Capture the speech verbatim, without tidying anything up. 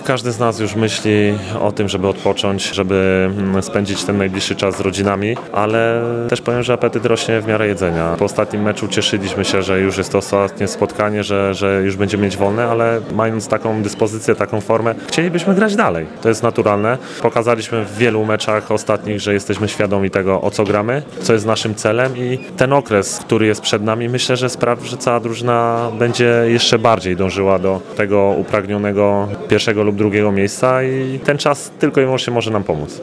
Każdy z nas już myśli o tym, żeby odpocząć, żeby spędzić ten najbliższy czas z rodzinami, ale też powiem, że apetyt rośnie w miarę jedzenia. Po ostatnim meczu cieszyliśmy się, że już jest to ostatnie spotkanie, że, że już będziemy mieć wolne, ale mając taką dyspozycję, taką formę, chcielibyśmy grać dalej. To jest naturalne. Pokazaliśmy w wielu meczach ostatnich, że jesteśmy świadomi tego, o co gramy, co jest naszym celem i ten okres, który jest przed nami, myślę, że sprawi, że cała drużyna będzie jeszcze bardziej dążyła do tego upragnionego pierwszego lub drugiego miejsca i ten czas tylko i wyłącznie może nam pomóc.